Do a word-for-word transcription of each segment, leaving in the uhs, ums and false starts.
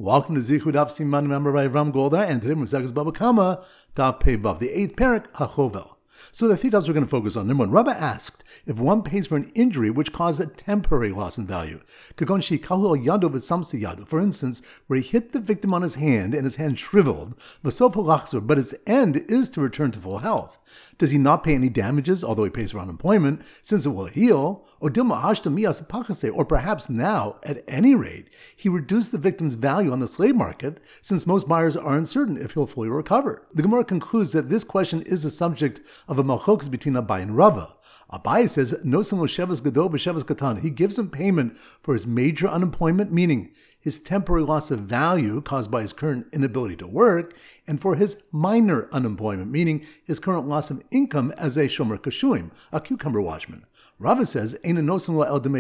Welcome to Zichud Daf Siman, member by Ram Goldar, and today Musagas Baba Kama, Daf Pei Vav, the eighth parak, HaChovel. So the three topics we're going to focus on. Number one, Rabba asked if one pays for an injury which caused a temporary loss in value. For instance, where he hit the victim on his hand and his hand shriveled, but its end is to return to full health. Does he not pay any damages, although he pays for unemployment, since it will heal? Or perhaps now, at any rate, he reduced the victim's value on the slave market, since most buyers are uncertain if he'll fully recover. The Gemara concludes that this question is the subject of a malchokas between Abai and Rava. Abai says, no shevas gadol b'shevas katan. He gives him payment for his major unemployment, meaning his temporary loss of value caused by his current inability to work, and for his minor unemployment, meaning his current loss of income as a shomer kashuim, a cucumber watchman. Rava says, he only gives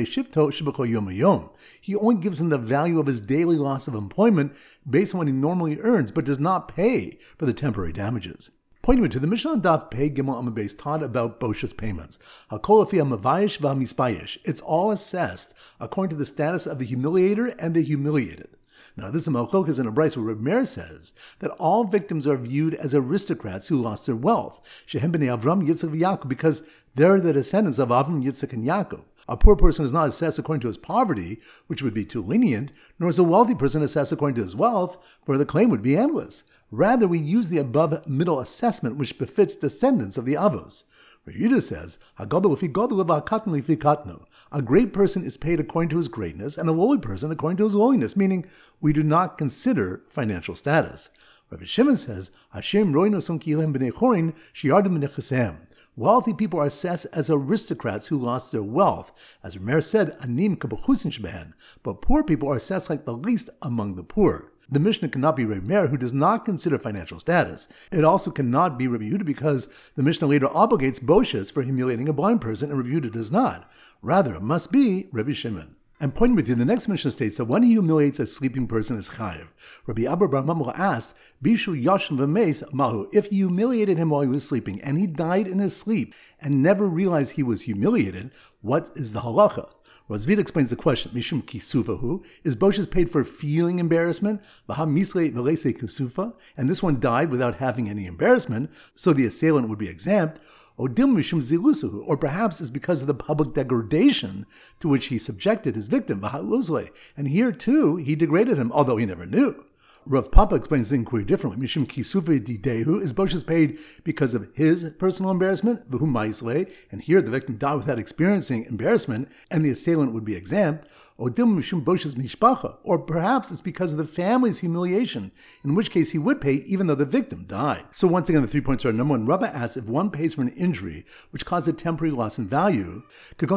him the value of his daily loss of employment based on what he normally earns, but does not pay for the temporary damages. Pointing to the Mishnah Daf Pei Gimel Amud Beis taught about Boshas payments. It's all assessed according to the status of the humiliator and the humiliated. Now, this is a malchokas in a brayso where Reb Meir says that all victims are viewed as aristocrats who lost their wealth, Shehem b'nei Avram, Yitzchak, v'Yaakov, because they're the descendants of Avram, Yitzchak, and Yaakov. A poor person is not assessed according to his poverty, which would be too lenient, nor is a wealthy person assessed according to his wealth, for the claim would be endless. Rather, we use the above middle assessment, which befits descendants of the Avos. Yehuda says, a great person is paid according to his greatness, and a lowly person according to his lowliness, meaning we do not consider financial status. Rabbi Shimon says, wealthy people are assessed as aristocrats who lost their wealth. As Rameir said, but poor people are assessed like the least among the poor. The Mishnah cannot be Reb Meir, who does not consider financial status. It also cannot be Rabbi Yehuda because the Mishnah later obligates Boshas for humiliating a blind person, and Rabbi Yehuda does not. Rather, it must be Rabbi Shimon. And pointing with you, the next Mishnah states that when he humiliates a sleeping person is chayiv. Rabbi Abba bar Mamre asked, Bishu Yashin v'meis mahu, if he humiliated him while he was sleeping, and he died in his sleep, and never realized he was humiliated, what is the halacha? Razvid explains the question, Mishum kisufahu, is Boshas paid for feeling embarrassment? Vaha misle v'leise kisufa, and this one died without having any embarrassment, so the assailant would be exempt. Or perhaps it's because of the public degradation to which he subjected his victim, and here too he degraded him, although he never knew. Rav Papa explains the inquiry differently. Mishum kisufe didehu, is Boshas paid because of his personal embarrassment, and here the victim died without experiencing embarrassment, and the assailant would be exempt. Or perhaps it's because of the family's humiliation, in which case he would pay even though the victim died. So once again, the three points are: number one, Rabba asks if one pays for an injury which caused a temporary loss in value, for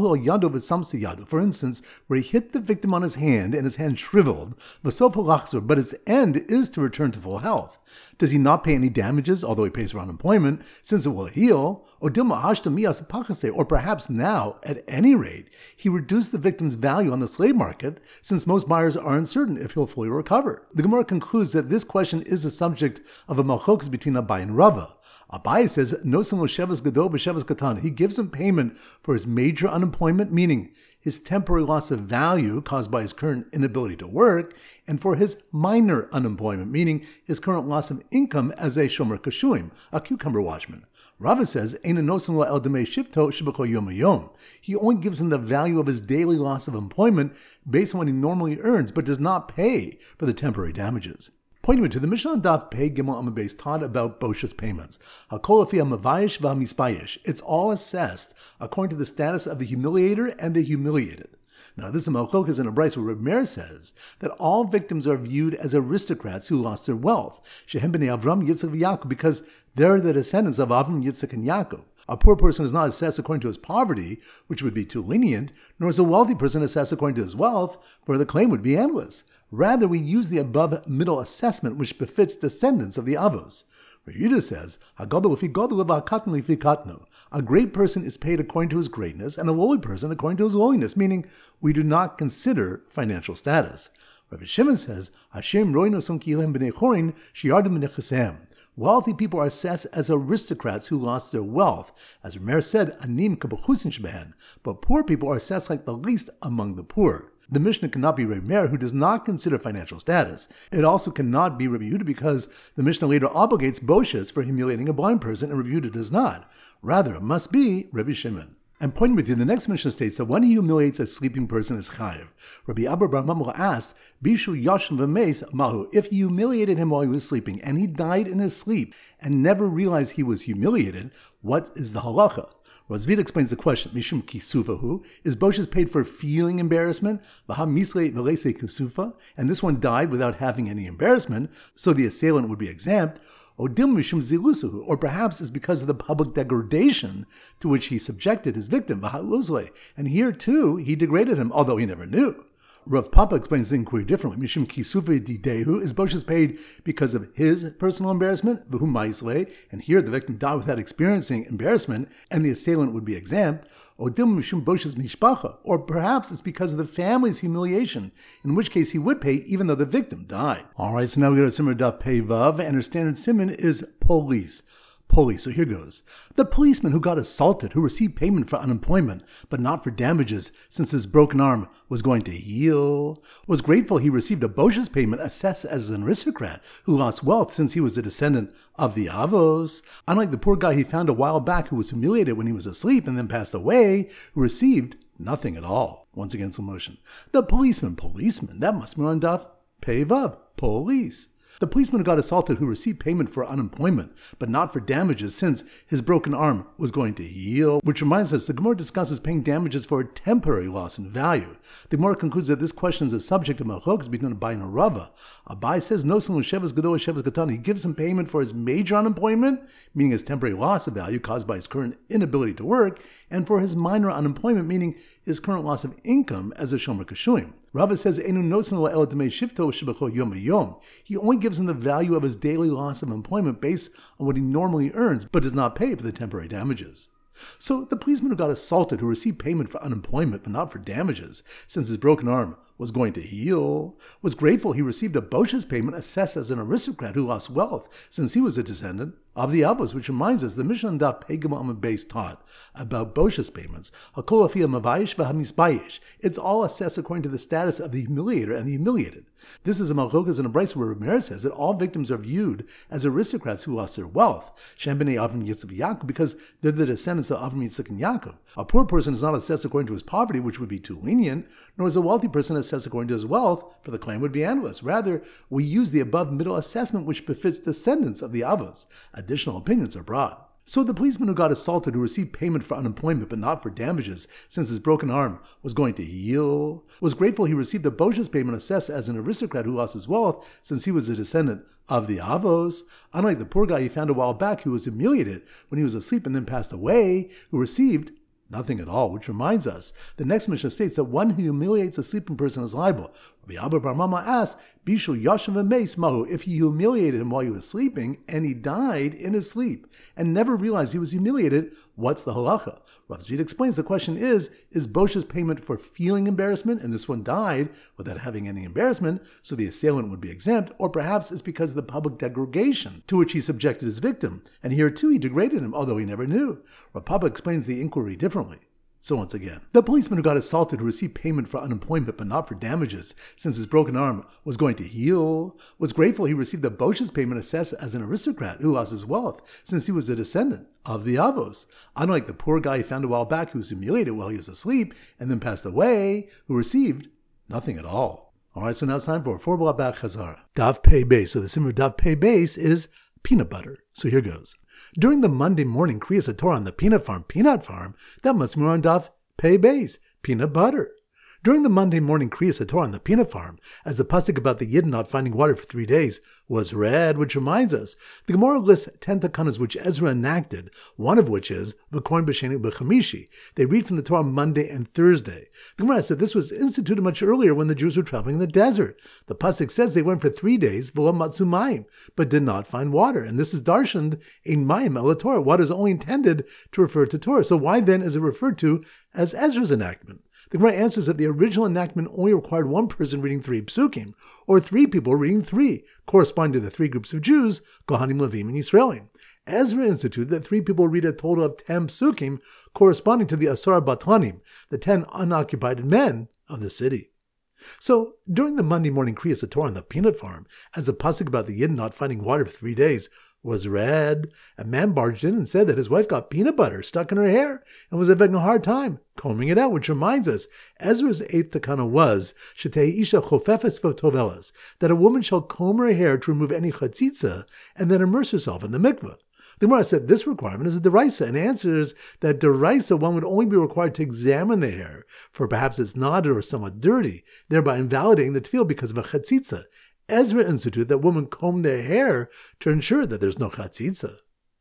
instance, where he hit the victim on his hand and his hand shriveled, but its end is to return to full health. Does he not pay any damages, although he pays for unemployment, since it will heal? Or perhaps now, at any rate, he reduced the victim's value on the slave market, since most buyers are uncertain if he'll fully recover. The Gemara concludes that this question is the subject of a malchokas between Abai and Rava. Abai says, no shevas gadol b'shevas katan. He gives him payment for his major unemployment, meaning his temporary loss of value caused by his current inability to work, and for his minor unemployment, meaning his current loss of income as a shomer kashuim, a cucumber watchman. Rava says, he only gives him the value of his daily loss of employment based on what he normally earns, but does not pay for the temporary damages. Pointing to the Mishnah Daf Pei Gimel Amud Beis taught about Boshas payments. It's all assessed according to the status of the humiliator and the humiliated. Now, this is a malchokas in a brayso where Reb Meir says that all victims are viewed as aristocrats who lost their wealth, Shehem b'nei Avram, Yitzchak, v'Yaakov, because they're the descendants of Avram, Yitzchak, and Yaakov. A poor person is not assessed according to his poverty, which would be too lenient, nor is a wealthy person assessed according to his wealth, for the claim would be endless. Rather, we use the above middle assessment, which befits descendants of the Avos. Yehuda says, a great person is paid according to his greatness, and a lowly person according to his lowliness, meaning we do not consider financial status. Rabbi Shimon says, wealthy people are assessed as aristocrats who lost their wealth. As Rameir said, but poor people are assessed like the least among the poor. The Mishnah cannot be Rabbi Meir, who does not consider financial status. It also cannot be Rabbi Yehuda because the Mishnah later obligates Boshes for humiliating a blind person, and Rabbi Yehuda does not. Rather, it must be Rabbi Shimon. And pointing with you, the next Mishnah states that when he humiliates a sleeping person is chayiv. Rabbi Abba bar Mamre asked, Bishu yashin v'meis mahu, if he humiliated him while he was sleeping, and he died in his sleep, and never realized he was humiliated, what is the halacha? Razvid explains the question, Mishum kisufahu, is Boshes paid for feeling embarrassment? V'ha misle v'leise kisufa, and this one died without having any embarrassment, so the assailant would be exempt. Or perhaps it's because of the public degradation to which he subjected his victim, and here too he degraded him, although he never knew. Rav Papa explains the inquiry differently. Mishum kisufe didehu, is Boshes paid because of his personal embarrassment, and here the victim died without experiencing embarrassment, and the assailant would be exempt. Or perhaps it's because of the family's humiliation, in which case he would pay even though the victim died. Alright, so now we go to Simmer Daf Pei Vav, and our standard simon is police. Police, so here goes. The policeman who got assaulted, who received payment for unemployment, but not for damages since his broken arm was going to heal, was grateful he received a Boshes payment assessed as an aristocrat who lost wealth since he was a descendant of the Avos. Unlike the poor guy he found a while back who was humiliated when he was asleep and then passed away, who received nothing at all. Once again, slow motion. The policeman, policeman, that must be on Daf Pei Vav, police. The policeman who got assaulted, who received payment for unemployment, but not for damages since his broken arm was going to heal. Which reminds us, the Gemara discusses paying damages for a temporary loss in value. The Gemara concludes that this question is a subject of Malchokes between Abai and Rava. Abai says, no sin l'shevas gadol l'shevas katan. He gives him payment for his major unemployment, meaning his temporary loss of value caused by his current inability to work, and for his minor unemployment, meaning his current loss of income as a shomer kashuim. Rava says, Enu nosin la'el demei shifto shebecho yom yom. He only gives him the value of his daily loss of employment based on what he normally earns, but does not pay for the temporary damages. So the policeman who got assaulted, who received payment for unemployment, but not for damages, since his broken arm was going to heal, was grateful he received a Boshes payment assessed as an aristocrat who lost wealth, since he was a descendant of the Avos, which reminds us the Mishnah Daf Pei Gimel Beis taught about Boshes payments. Hakol afia mavayish v'hamisbayish. It's all assessed according to the status of the humiliator and the humiliated. This is a Malchokas and a Brisa where Ramirez says that all victims are viewed as aristocrats who lost their wealth, Shem b'nei Avram Yitzchak Yaakov, because they're the descendants of Avram Yitzchak and Yaakov. A poor person is not assessed according to his poverty, which would be too lenient, nor is a wealthy person assessed according to his wealth, for the claim would be endless. Rather, we use the above middle assessment which befits descendants of the Avos. Additional opinions are brought. So the policeman who got assaulted, who received payment for unemployment but not for damages since his broken arm was going to heal, was grateful he received a Boshes payment assessed as an aristocrat who lost his wealth since he was a descendant of the Avos. Unlike the poor guy he found a while back who was humiliated when he was asleep and then passed away, who received nothing at all, which reminds us, the next Mishnah states that one who humiliates a sleeping person is liable. Rabbi Abba bar Mama asked, Bishu yashin v'meis mahu, if he humiliated him while he was sleeping, and he died in his sleep, and never realized he was humiliated, what's the halacha? Rav Zvid explains the question is, is Boshes payment for feeling embarrassment, and this one died without having any embarrassment, so the assailant would be exempt, or perhaps it's because of the public degradation to which he subjected his victim, and here too he degraded him, although he never knew. Rav Papa explains the inquiry differently. So once again, the policeman who got assaulted, who received payment for unemployment but not for damages since his broken arm was going to heal, was grateful he received a Boshes payment assessed as an aristocrat who lost his wealth since he was a descendant of the Avos. Unlike the poor guy he found a while back who was humiliated while he was asleep and then passed away, who received nothing at all. Alright, so now it's time for four blah back Chazara. Daf Pei Beis. So the simmer Daf Pei Beis is peanut butter. So here goes. During the Monday morning Kriyas Torah on the peanut farm, peanut farm, that must be on Daf Pei Beis, peanut butter. During the Monday morning Kriyas Torah on the peanut farm, as the pasuk about the Yidden not finding water for three days was read, which reminds us, the Gemara lists ten takanas which Ezra enacted, one of which is V'korn b'sheni b'chamishi. They read from the Torah Monday and Thursday. The Gemara said this was instituted much earlier when the Jews were traveling in the desert. The pasuk says they went for three days, v'lo matzu mayim, but did not find water. And this is darshaned in mayim el Torah. Water is only intended to refer to Torah. So why then is it referred to as Ezra's enactment? The Gemara answers that the original enactment only required one person reading three psukim, or three people reading three, corresponding to the three groups of Jews, Kohanim, Levim, and Yisraelim. Ezra instituted that three people read a total of ten psukim, corresponding to the Asar Batlanim, the ten unoccupied men of the city. So, during the Monday morning Kriyas Torah on the peanut farm, as the pasuk about the Yidden not finding water for three days was read, a man barged in and said that his wife got peanut butter stuck in her hair and was having a hard time combing it out, which reminds us, Ezra's eighth takana was, Shetei isha chofefes v'tovelas, that a woman shall comb her hair to remove any chatzitza and then immerse herself in the mikveh. The Gemara said this requirement is a deraisa, and answers that deraisa one would only be required to examine the hair, for perhaps it's knotted or somewhat dirty, thereby invalidating the tefillah because of a chatzitza. Ezra instituted that women comb their hair to ensure that there's no chatzitza.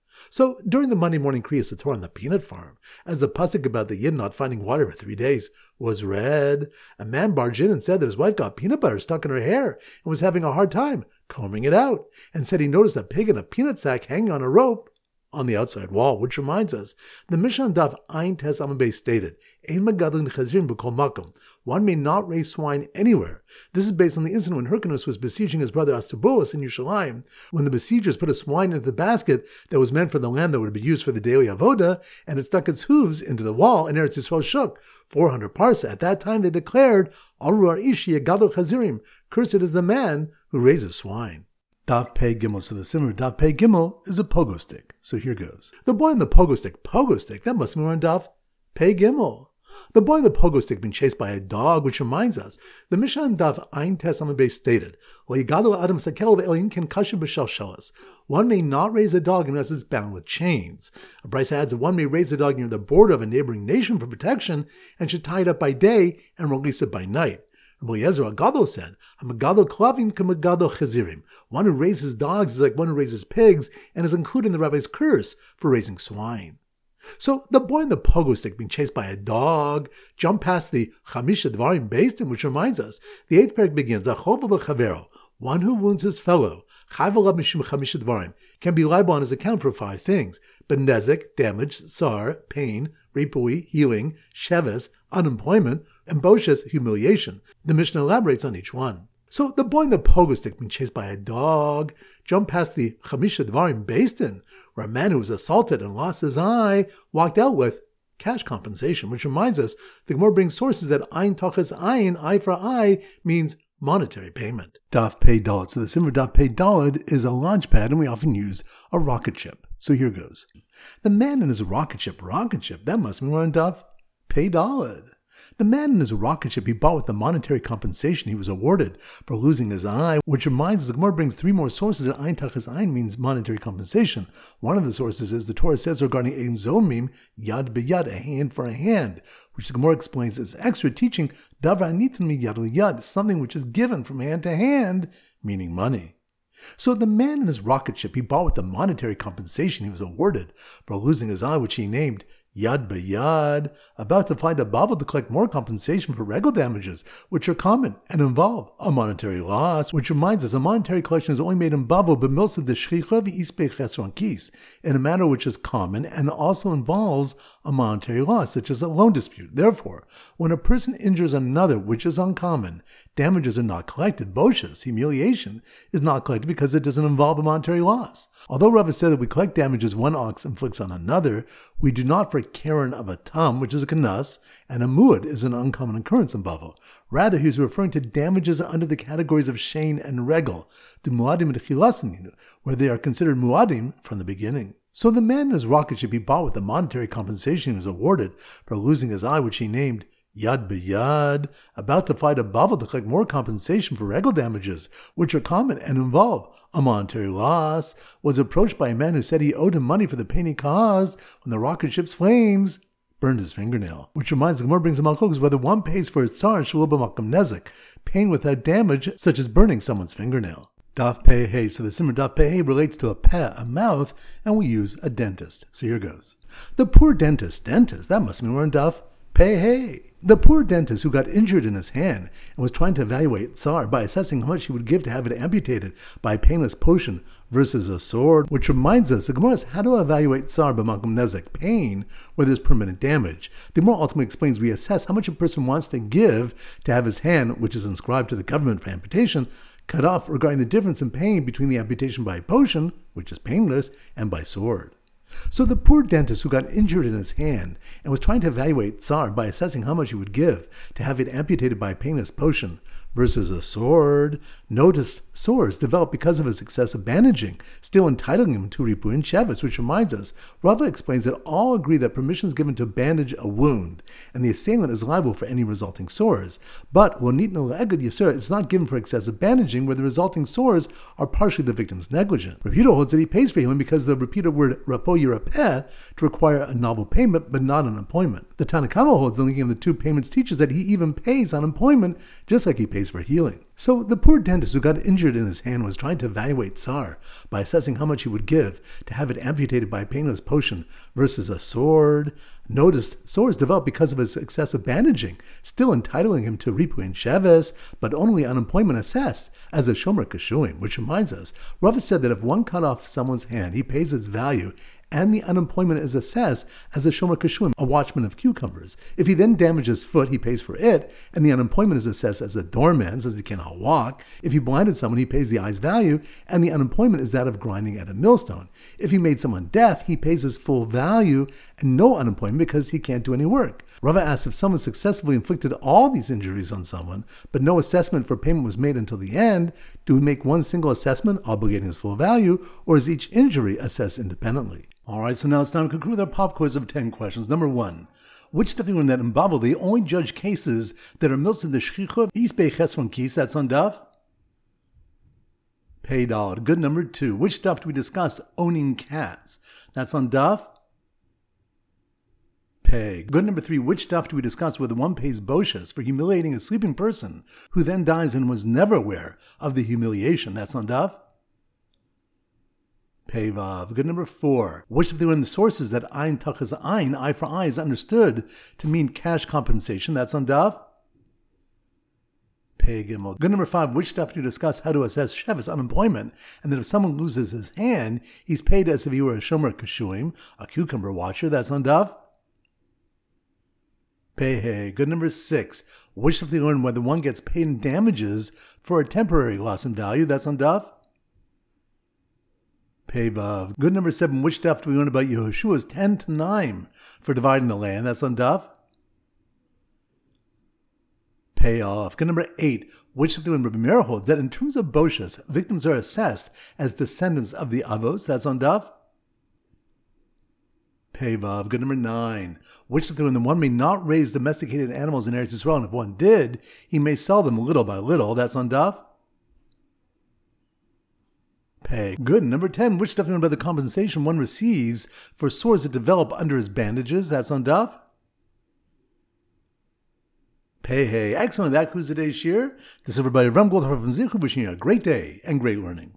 So, during the Monday morning Kriyas Torah on the peanut farm, as the pasuk about the Yid not finding water for three days was read, a man barged in and said that his wife got peanut butter stuck in her hair and was having a hard time combing it out, and said he noticed a pig in a peanut sack hanging on a rope on the outside wall, which reminds us, the Mishnah Daf Ayin Tes Amud Beis stated, Ein megadlin chazirim b'kol makom. One may not raise swine anywhere. This is based on the incident when Hyrcanus was besieging his brother Asturboas in Yerushalayim, when the besiegers put a swine into the basket that was meant for the lamb that would be used for the daily avoda, and it stuck its hooves into the wall, and Eretz Yisrael shook. four hundred parsa. At that time they declared, Aru ar ishi yegadol chazirim. Cursed is the man who raises swine. Daf Pei Gimel. So the simmer Daf Pei Gimel is a pogo stick. So here goes. The boy in the pogo stick, pogo stick, that must be on Daf Pei Gimel. The boy in the pogo stick being chased by a dog, which reminds us, the Mishnah in Daf Ayin Tes Amud Beis stated, Adam Sakel ve'Elin Ken Kasher b'Shalshalas. One may not raise a dog unless it's bound with chains. A Bryce adds that one may raise a dog near the border of a neighboring nation for protection and should tie it up by day and release it by night. Rabbi Yezer Agadol said, "Hamagadol klavim k'magadol chazirim." One who raises dogs is like one who raises pigs, and is included in the rabbi's curse for raising swine. So the boy in the pogo stick being chased by a dog jumped past the chamisha dvarim based in, which reminds us the eighth parak begins, "Achov b'chavero." One who wounds his fellow, chayv alav mishum chamisha dvarim, can be liable on his account for five things: benezek, damage; tsar, pain; ripui, healing; sheves, unemployment; and boshes, humiliation. The Mishnah elaborates on each one. So the boy in the pogo stick being chased by a dog jumped past the chamisha dvarim based in, where a man who was assaulted and lost his eye walked out with cash compensation, which reminds us the Gemara brings sources that ayin tachas ayin, eye for eye, means monetary payment. Daf Pei Daled. So the simmer Daf Pei Daled is a launch pad, and we often use a rocket ship. So here goes. The man in his rocket ship, rocket ship, that must mean we're on Daf Pei Daled. The man in his rocket ship he bought with the monetary compensation he was awarded for losing his eye, which reminds us the Gemara brings three more sources that ayin tachas ayin means monetary compensation. One of the sources is the Torah says regarding Ein Zomim, yad b'yad, a hand for a hand, which the Gemara explains as extra teaching, davar anitin mi yad l'yad, something which is given from hand to hand, meaning money. So the man in his rocket ship he bought with the monetary compensation he was awarded for losing his eye, which he named Yad B'Yad, about to find a baba to collect more compensation for regal damages, which are common and involve a monetary loss, which reminds us a monetary collection is only made in baba b'milsa de shchicha v'ispe chesron kis, in a manner which is common and also involves a monetary loss, such as a loan dispute. Therefore, when a person injures another, which is uncommon, damages are not collected. Boshes, humiliation, is not collected because it doesn't involve a monetary loss. Although Rava said that we collect damages one ox inflicts on another, we do not for a keren of a tam, which is a kanas, and a muad is an uncommon occurrence in Bava. Rather, he is referring to damages under the categories of shein and regal, the muadim and chilasin, where they are considered muadim from the beginning. So the man in his rocket ship he bought with the monetary compensation he was awarded for losing his eye, which he named Yad B'Yad, about to fight a bava to collect more compensation for regal damages, which are common and involve a monetary loss, was approached by a man who said he owed him money for the pain he caused when the rocket ship's flames burned his fingernail. Which reminds the Gemara brings a malchus whether one pays for its tsar shalom b'makom nezek, pain without damage, such as burning someone's fingernail. Daf Pei Hey. So the simmer Daf Pei Hey relates to a peh, a mouth, and we use a dentist. So here goes. The poor dentist, dentist, that must mean we're in Daf Pei Hey. The poor dentist who got injured in his hand and was trying to evaluate tsar by assessing how much he would give to have it amputated by a painless potion versus a sword, which reminds us, the Gemara is how to evaluate tsar b'makom nezek, pain, where there's permanent damage. The Gemara ultimately explains we assess how much a person wants to give to have his hand, which is inscribed to the government for amputation, cut off, regarding the difference in pain between the amputation by potion, which is painless, and by sword. So the poor dentist who got injured in his hand and was trying to evaluate tsar by assessing how much he would give to have it amputated by a painless potion versus a sword, noticed sores developed because of his excessive bandaging, still entitling him to Ripuin Shevis, which reminds us, Rava explains that all agree that permission is given to bandage a wound, and the assailant is liable for any resulting sores. But Lonitno Eged Yasur is not given for excessive bandaging, where the resulting sores are partially the victim's negligence. Rapido holds that he pays for healing because the repeated word rapo yirapeh to require a novel payment, but not unemployment. The Tanakama holds the linking of the two payments teaches that he even pays unemployment, just like he pays for healing. So the poor dentist who got injured in his hand was trying to evaluate tsar by assessing how much he would give to have it amputated by a painless potion versus a sword. Noticed sores developed because of his excessive bandaging, still entitling him to Ripuin Sheves, but only unemployment assessed as a shomer kashuim, which reminds us, Rava said that if one cut off someone's hand, he pays its value, and the unemployment is assessed as a shomer kashuim, a watchman of cucumbers. If he then damages his foot, he pays for it, and the unemployment is assessed as a doorman, since he cannot walk. If he blinded someone, he pays the eye's value, and the unemployment is that of grinding at a millstone. If he made someone deaf, he pays his full value and no unemployment because he can't do any work. Rava asks if someone successfully inflicted all these injuries on someone, but no assessment for payment was made until the end, do we make one single assessment, obligating his full value, or is each injury assessed independently? Alright, so now it's time to conclude with our pop quiz of ten questions. Number one. Which study learned that in Babel they only judge cases that are milsed the shchicha isbeiches from kis? That's on daf. Pay dollar. Good. Number two. Which daf do we discuss owning cats? That's on daf. Pay. Good. Number three. Which daf do we discuss whether one pays boshes for humiliating a sleeping person who then dies and was never aware of the humiliation? That's on daf. Pei Vav. Good. Number four. Which of the the sources that Ein Tachas Ein, eye for eye, is understood to mean cash compensation? That's on Daf. Pei Gimel. Good. Number five. Which stuff do you discuss how to assess Shevis unemployment, and that if someone loses his hand, he's paid as if he were a Shomer Kashuim, a cucumber watcher? That's on Daf. Pei Hey. Good. Number six. Which stuff do you learn whether one gets paid in damages for a temporary loss in value? That's on Daf. Pei Vav. Good. Number seven. Which daf do we learn about Yehoshua's ten to nine for dividing the land? That's on daf. Pay off. Good. Number eight. Which daf do we learn Rabbi Meir holds that in terms of boshas, victims are assessed as descendants of the avos? That's on daf. Pei Vav. Good. Number nine. Which daf do we learn that one may not raise domesticated animals in Eretz Yisrael, and if one did, he may sell them little by little? That's on daf. Pay. Good. Number ten. Which stuff about the compensation one receives for sores that develop under his bandages? That's on Daf. Pay. Hey. Excellent. That concludes today's shir. This is everybody from Goldhar from Zichu wishing you a great day and great learning.